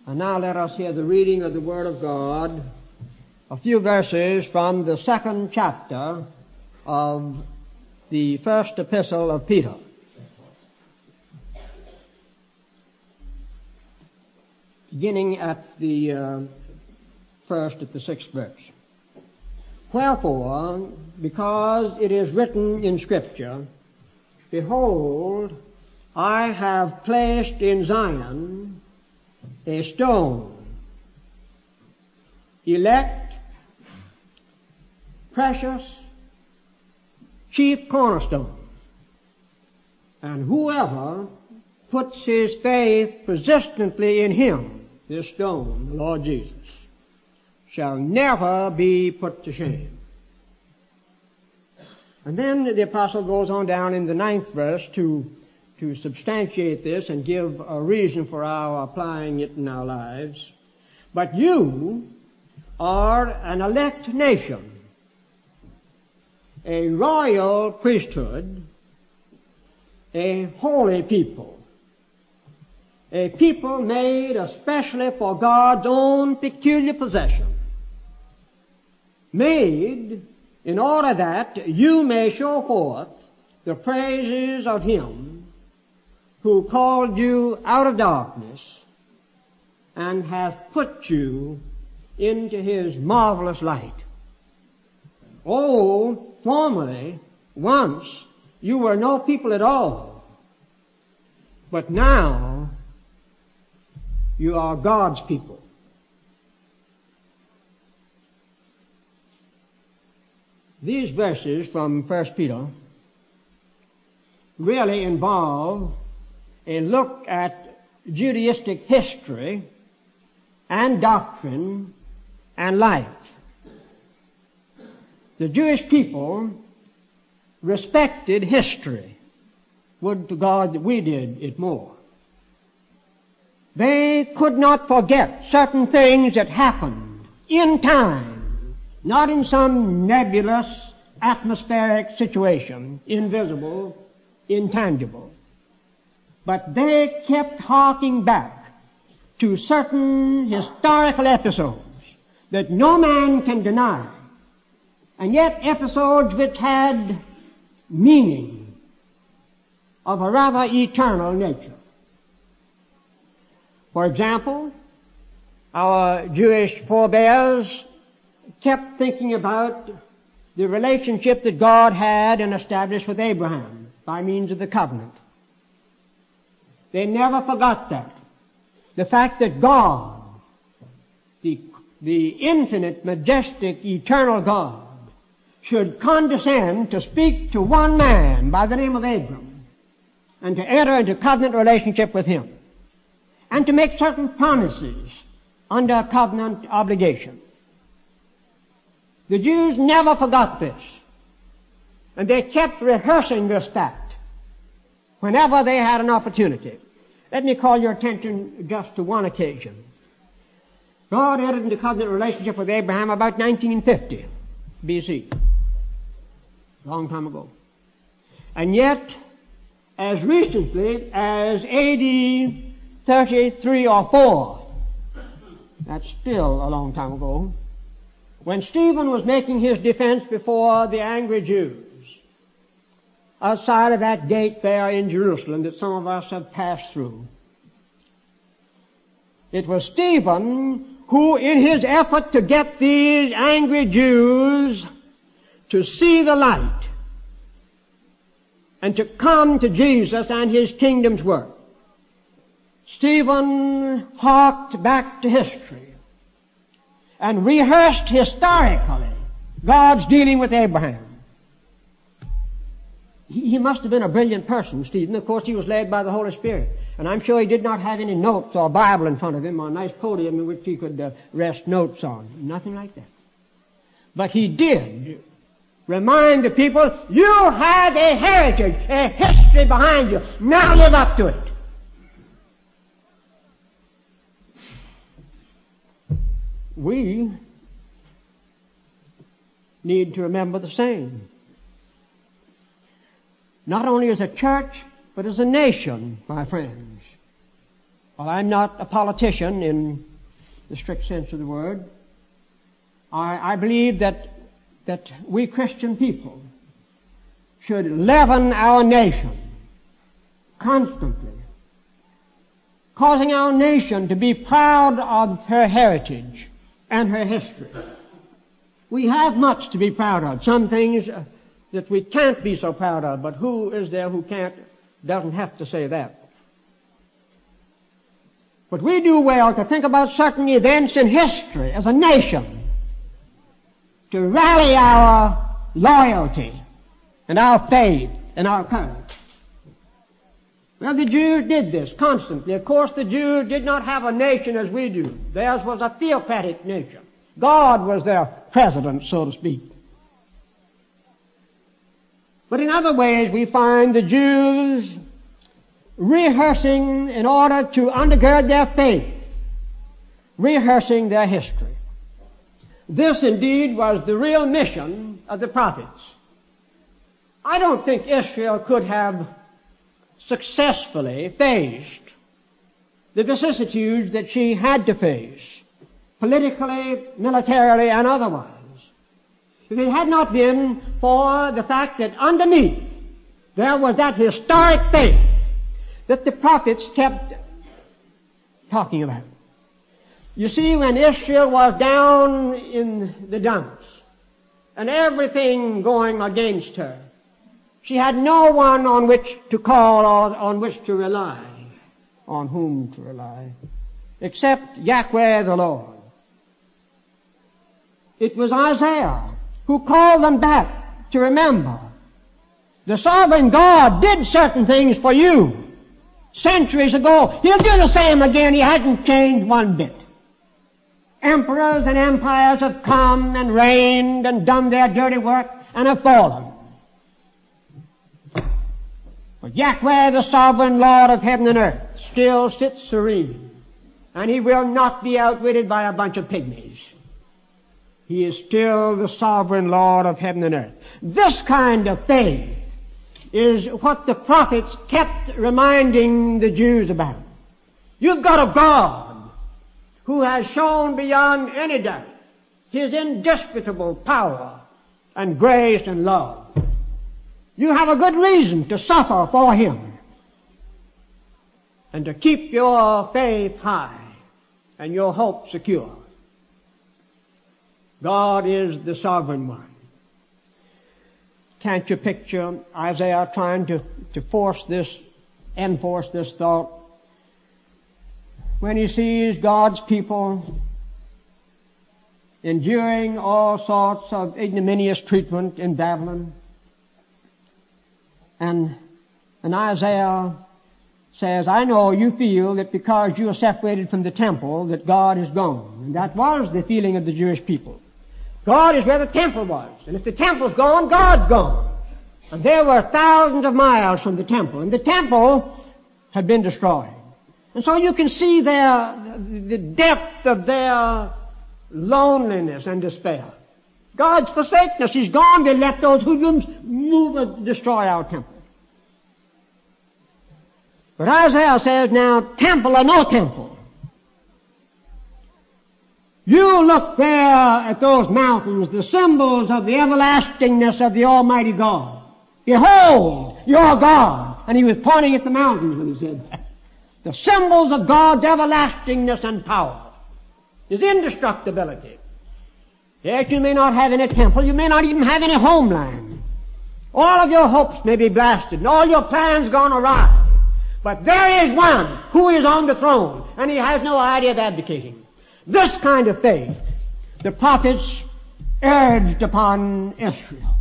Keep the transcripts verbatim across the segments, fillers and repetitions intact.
And now let us hear the reading of the Word of God, a few verses from the second chapter of the first epistle of Peter. Beginning at the uh, first at the sixth verse. Wherefore, because it is written in Scripture, Behold, I have placed in Zion a stone, elect, precious, chief cornerstone, and whoever puts his faith persistently in him, this stone, the Lord Jesus, shall never be put to shame. And then the apostle goes on down in the ninth verse to to substantiate this and give a reason for our applying it in our lives. But you are an elect nation, a royal priesthood, a holy people, a people made especially for God's own peculiar possession, made in order that you may show forth the praises of Him who called you out of darkness and hath put you into His marvelous light. Oh, formerly, once, you were no people at all, but now you are God's people. These verses from First Peter really involve a look at Judaistic history and doctrine and life. The Jewish people respected history. Would to God that we did it more. They could not forget certain things that happened in time, not in some nebulous atmospheric situation, invisible, intangible. But they kept harking back to certain historical episodes that no man can deny, and yet episodes which had meaning of a rather eternal nature. For example, our Jewish forebears kept thinking about the relationship that God had and established with Abraham by means of the covenant. They never forgot that. The fact that God, the, the infinite, majestic, eternal God, should condescend to speak to one man by the name of Abram and to enter into covenant relationship with him and to make certain promises under covenant obligation. The Jews never forgot this, and they kept rehearsing this fact whenever they had an opportunity. Let me call your attention just to one occasion. God entered into covenant relationship with Abraham about nineteen fifty B C. A long time ago. And yet, as recently as A D thirty-three or four, that's still a long time ago, when Stephen was making his defense before the angry Jews, outside of that gate there in Jerusalem that some of us have passed through. It was Stephen who, in his effort to get these angry Jews to see the light and to come to Jesus and His kingdom's work, Stephen harked back to history and rehearsed historically God's dealing with Abraham. He must have been a brilliant person, Stephen. Of course, he was led by the Holy Spirit. And I'm sure he did not have any notes or Bible in front of him or a nice podium in which he could uh, rest notes on. Nothing like that. But he did remind the people, you have a heritage, a history behind you. Now live up to it. We need to remember the same. Not only as a church, but as a nation, my friends. Well, I'm not a politician in the strict sense of the word. I, I believe that that we Christian people should leaven our nation constantly, causing our nation to be proud of her heritage and her history. We have much to be proud of. Some things that we can't be so proud of, but who is there who can't, doesn't have to say that. But we do well to think about certain events in history as a nation, to rally our loyalty and our faith and our courage. Well, the Jews did this constantly. Of course, the Jews did not have a nation as we do. Theirs was a theocratic nation. God was their president, so to speak. But in other ways, we find the Jews rehearsing in order to undergird their faith, rehearsing their history. This indeed was the real mission of the prophets. I don't think Israel could have successfully faced the vicissitudes that she had to face, politically, militarily, and otherwise, if it had not been for the fact that underneath there was that historic faith that the prophets kept talking about. You see, when Israel was down in the dumps and everything going against her, she had no one on which to call or on which to rely, on whom to rely, except Yahweh the Lord. It was Isaiah who called them back to remember. The sovereign God did certain things for you centuries ago. He'll do the same again. He hasn't changed one bit. Emperors and empires have come and reigned and done their dirty work and have fallen. But Yahweh, the sovereign Lord of heaven and earth, still sits serene, and He will not be outwitted by a bunch of pygmies. He is still the sovereign Lord of heaven and earth. This kind of faith is what the prophets kept reminding the Jews about. You've got a God who has shown beyond any doubt His indisputable power and grace and love. You have a good reason to suffer for Him and to keep your faith high and your hope secure. God is the sovereign one. Can't you picture Isaiah trying to, to force this, enforce this thought? When he sees God's people enduring all sorts of ignominious treatment in Babylon, and, and Isaiah says, I know you feel that because you are separated from the temple that God is gone. And that was the feeling of the Jewish people. God is where the temple was. And if the temple's gone, God's gone. And there were thousands of miles from the temple. And the temple had been destroyed. And so you can see their, the depth of their loneliness and despair. God's forsaken us. He's gone. They let those hoodlums move and destroy our temple. But Isaiah says now, temple or no temple. You look there at those mountains, the symbols of the everlastingness of the Almighty God. Behold, your God. And he was pointing at the mountains when he said that. The symbols of God's everlastingness and power. His indestructibility. Yes, you may not have any temple. You may not even have any homeland. All of your hopes may be blasted and all your plans gone awry. But there is one who is on the throne, and he has no idea of abdicating. This kind of faith the prophets urged upon Israel.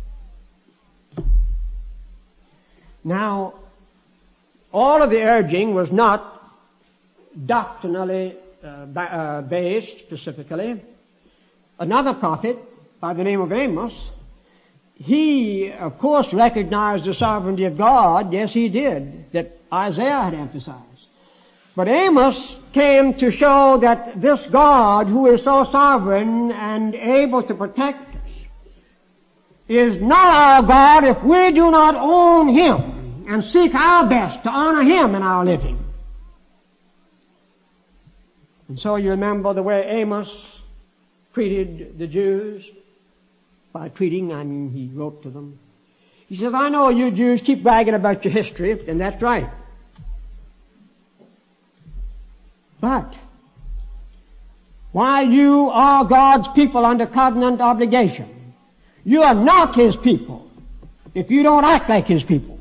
Now, all of the urging was not doctrinally uh, ba- uh, based specifically. Another prophet by the name of Amos, he, of course, recognized the sovereignty of God. Yes, he did, that Isaiah had emphasized. But Amos came to show that this God, who is so sovereign and able to protect us, is not our God if we do not own Him and seek our best to honor Him in our living. And so you remember the way Amos treated the Jews. By treating, I mean he wrote to them. He says, I know you Jews keep bragging about your history, and that's right. But while you are God's people under covenant obligation, you are not His people if you don't act like His people.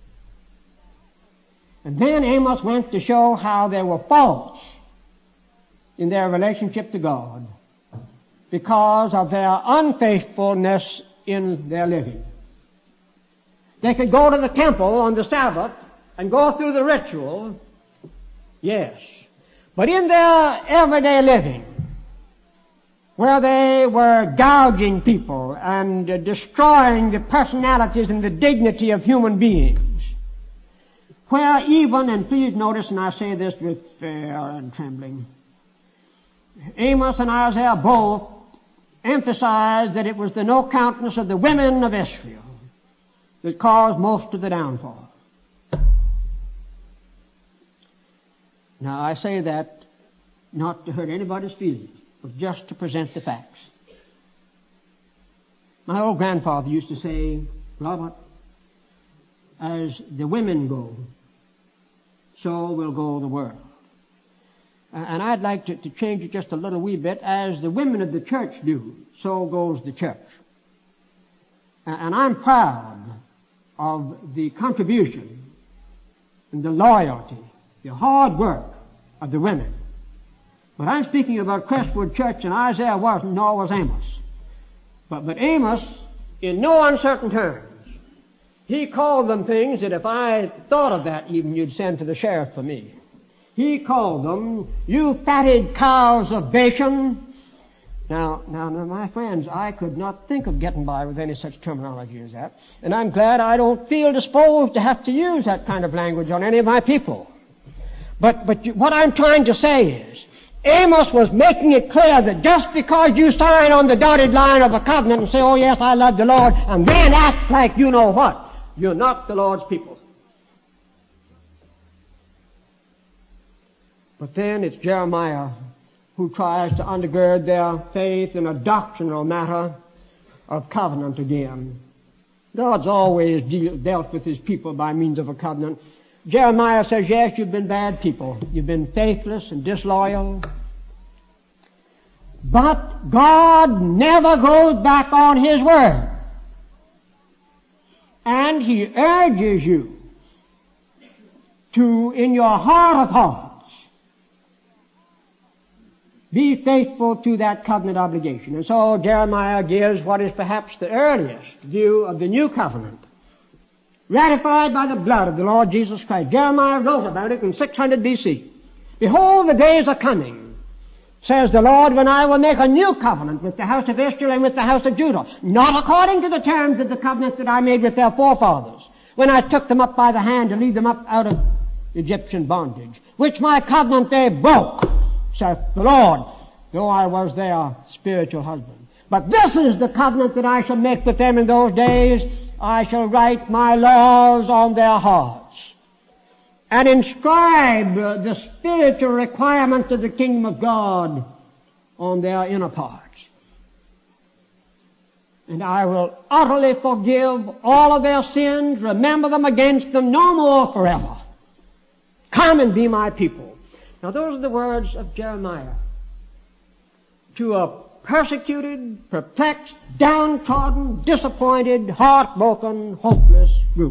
And then Amos went to show how they were false in their relationship to God because of their unfaithfulness in their living. They could go to the temple on the Sabbath and go through the ritual, yes. But in their everyday living, where they were gouging people and uh, destroying the personalities and the dignity of human beings, where even, and please notice, and I say this with fear and trembling, Amos and Isaiah both emphasized that it was the no countenance of the women of Israel that caused most of the downfall. Now I say that not to hurt anybody's feelings, but just to present the facts. My old grandfather used to say, Robert, as the women go, so will go the world. And I'd like to, to change it just a little wee bit. As the women of the church do, so goes the church. And I'm proud of the contribution and the loyalty, the hard work of the women. But I'm speaking about Crestwood Church, and Isaiah wasn't, nor was Amos. But, but Amos, in no uncertain terms, he called them things that if I thought of that even, you'd send to the sheriff for me. He called them, you fatted cows of Bashan. Now, now, now, my friends, I could not think of getting by with any such terminology as that. And I'm glad I don't feel disposed to have to use that kind of language on any of my people. But, but you, what I'm trying to say is, Amos was making it clear that just because you sign on the dotted line of a covenant and say, oh yes, I love the Lord, and then act like you know what, you're not the Lord's people. But then it's Jeremiah who tries to undergird their faith in a doctrinal matter of covenant again. God's always deal, dealt with His people by means of a covenant. Jeremiah says, yes, you've been bad people. You've been faithless and disloyal. But God never goes back on His word. And He urges you to, in your heart of hearts, be faithful to that covenant obligation. And so Jeremiah gives what is perhaps the earliest view of the new covenant, ratified by the blood of the Lord Jesus Christ. Jeremiah wrote about it in six hundred B C. Behold, the days are coming, says the Lord, when I will make a new covenant with the house of Israel and with the house of Judah, not according to the terms of the covenant that I made with their forefathers, when I took them up by the hand to lead them up out of Egyptian bondage, which my covenant they broke, saith the Lord, though I was their spiritual husband. But this is the covenant that I shall make with them in those days. I shall write my laws on their hearts and inscribe the spiritual requirements of the kingdom of God on their inner parts. And I will utterly forgive all of their sins, remember them against them no more forever. Come and be my people. Now those are the words of Jeremiah to a persecuted, perplexed, downtrodden, disappointed, heartbroken, hopeless group.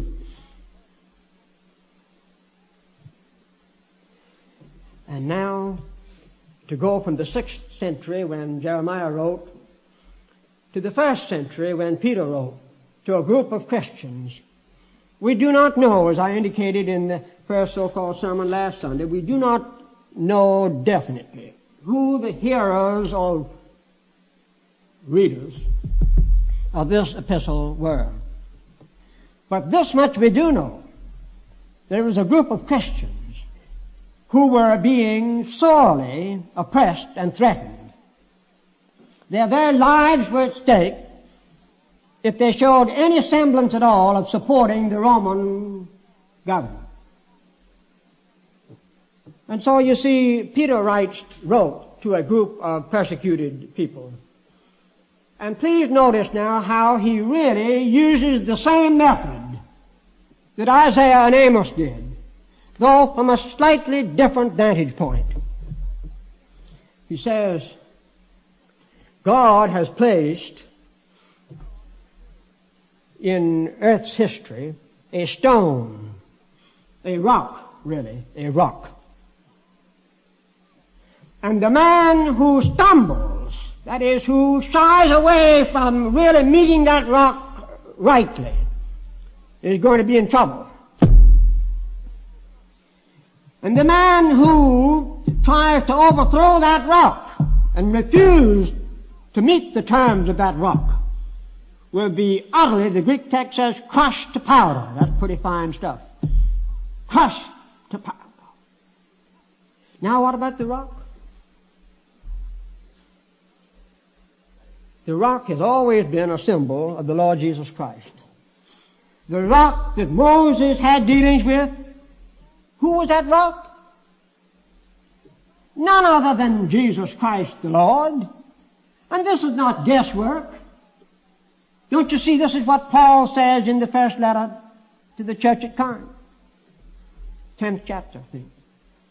And now, to go from the sixth century when Jeremiah wrote to the first century when Peter wrote to a group of Christians, we do not know, as I indicated in the first so-called sermon last Sunday, we do not know definitely who the hearers or readers of this epistle were. But this much we do know. There was a group of Christians who were being sorely oppressed and threatened. Their very lives were at stake if they showed any semblance at all of supporting the Roman government. And so you see, Peter writes, wrote to a group of persecuted people. And please notice now how he really uses the same method that Isaiah and Amos did, though from a slightly different vantage point. He says, God has placed in earth's history a stone, a rock, really, a rock. And the man who stumbles, that is, who shies away from really meeting that rock rightly, is going to be in trouble. And the man who tries to overthrow that rock and refuse to meet the terms of that rock will be utterly, the Greek text says, crushed to powder. That's pretty fine stuff. Crushed to powder. Now what about the rock? The rock has always been a symbol of the Lord Jesus Christ. The rock that Moses had dealings with, who was that rock? None other than Jesus Christ the Lord. And this is not guesswork. Don't you see, this is what Paul says in the first letter to the church at Corinth. Tenth chapter, I think.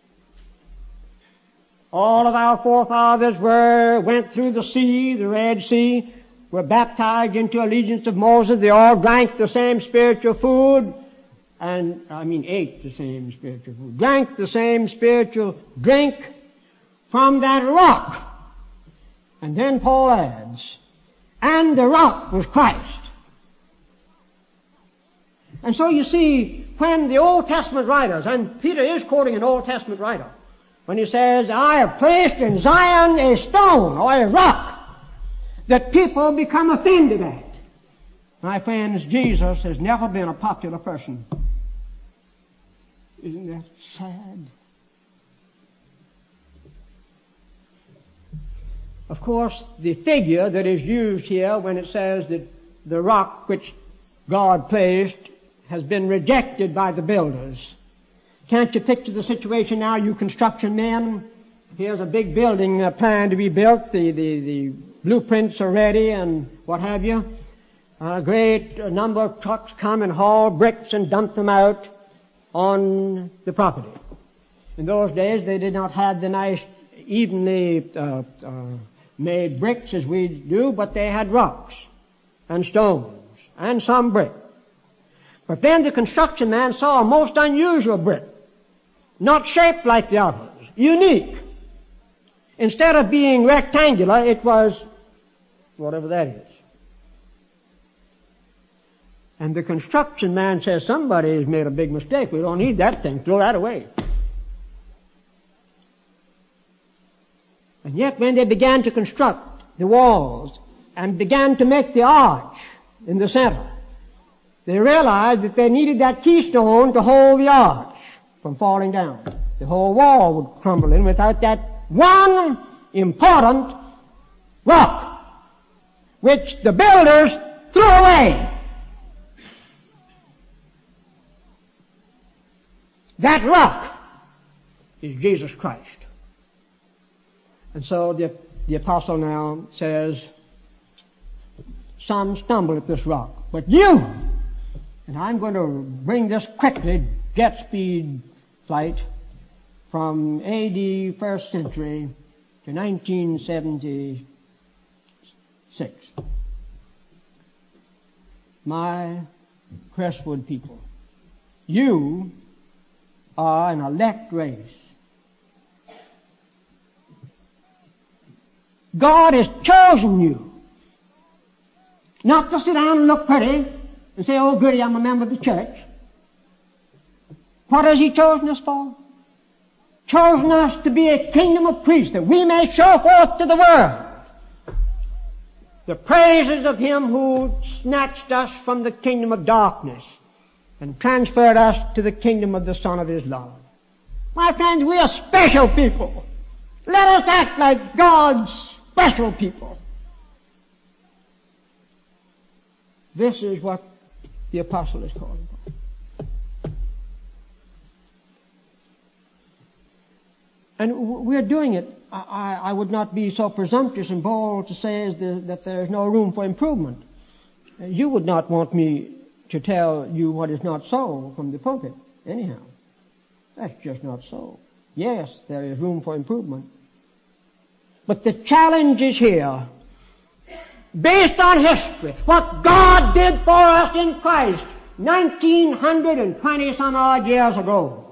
All of our forefathers were, went through the sea, the Red Sea, were baptized into allegiance of Moses. They all drank the same spiritual food, and, I mean, ate the same spiritual food, drank the same spiritual drink from that rock. And then Paul adds, and the rock was Christ. And so you see, when the Old Testament writers, and Peter is quoting an Old Testament writer, when he says, I have placed in Zion a stone or a rock that people become offended at. My friends, Jesus has never been a popular person. Isn't that sad? Of course, the figure that is used here when it says that the rock which God placed has been rejected by the builders. Can't you picture the situation now, you construction men? Here's a big building uh, planned to be built. The, the, the blueprints are ready and what have you. A great number of trucks come and haul bricks and dump them out on the property. In those days, they did not have the nice, evenly uh, uh, made bricks as we do, but they had rocks and stones and some brick. But then the construction man saw a most unusual brick, not shaped like the others, unique. Instead of being rectangular, it was whatever that is. And the construction man says, somebody has made a big mistake. We don't need that thing. Throw that away. And yet when they began to construct the walls and began to make the arch in the center, they realized that they needed that keystone to hold the arch from falling down. The whole wall would crumble in without that one important rock, which the builders threw away. That rock is Jesus Christ. And so the, the apostle now says, some stumble at this rock, but you, and I'm going to bring this quickly, jet speed flight, from A D first century to nineteen seventy-six. My Crestwood people, you are an elect race. God has chosen you not to sit down and look pretty and say, oh goody, I'm a member of the church. What has He chosen us for? Chosen us to be a kingdom of priests, that we may show forth to the world the praises of Him who snatched us from the kingdom of darkness and transferred us to the kingdom of the Son of His love. My friends, we are special people. Let us act like God's special people. This is what the apostle is calling for. And we're doing it. I, I would not be so presumptuous and bold to say as the, that there is no room for improvement. You would not want me to tell you what is not so from the pulpit, anyhow. That's just not so. Yes, there is room for improvement. But the challenge is here, based on history, what God did for us in Christ nineteen twenty some odd years ago.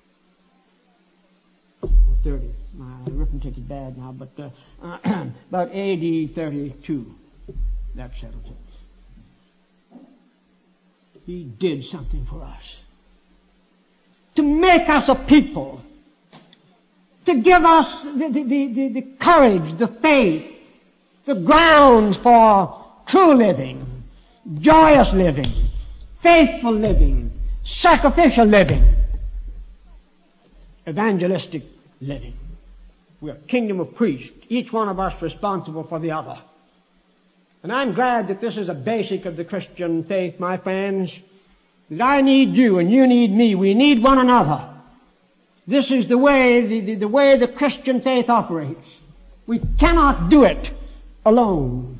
thirty. My arithmetic is bad now, but uh, uh, about A D thirty-two. That settles it. He did something for us. To make us a people. To give us the, the, the, the courage, the faith, the grounds for true living, joyous living, faithful living, sacrificial living, evangelistic living. We're a kingdom of priests, each one of us responsible for the other. And I'm glad that this is a basic of the Christian faith, my friends, that I need you and you need me. We need one another. This is the way the, the, the way the Christian faith operates. We cannot do it alone.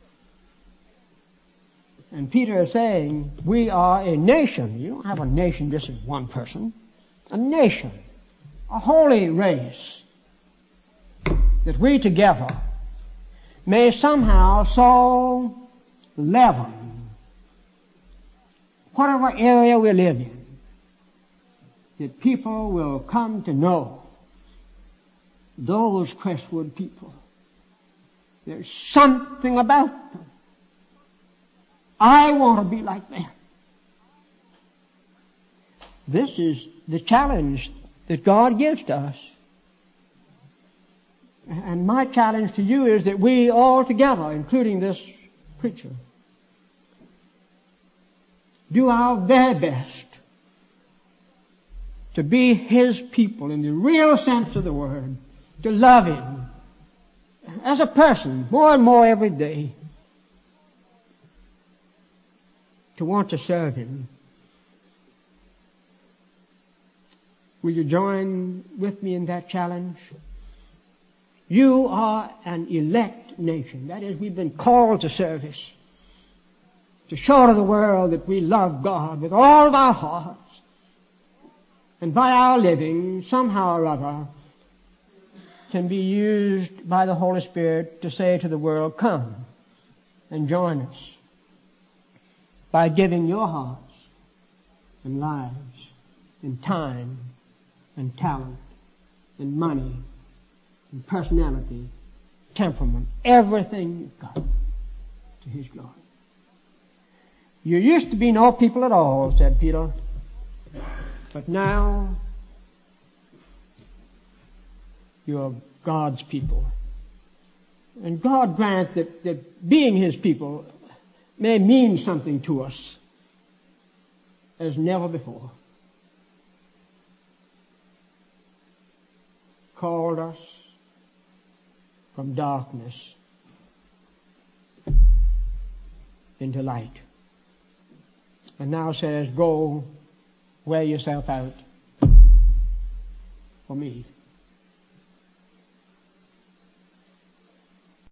And Peter is saying, we are a nation. You don't have a nation just as one person. A nation. A holy race. That we together may somehow so leaven whatever area we live in, that people will come to know those Crestwood people. There's something about them. I want to be like them. This is the challenge that God gives to us. And my challenge to you is that we all together, including this preacher, do our very best to be His people in the real sense of the word, to love Him as a person more and more every day, to want to serve Him. Will you join with me in that challenge? You are an elect nation. That is, we've been called to service, to show to the world that we love God with all of our hearts, and by our living, somehow or other, can be used by the Holy Spirit to say to the world, come and join us by giving your hearts and lives and time and talent and money and personality, temperament, everything you've got to His glory. You used to be no people at all, said Peter, but now you're God's people. And God grant that, that being His people may mean something to us as never before. Called us from darkness into light. And now says, go wear yourself out for me.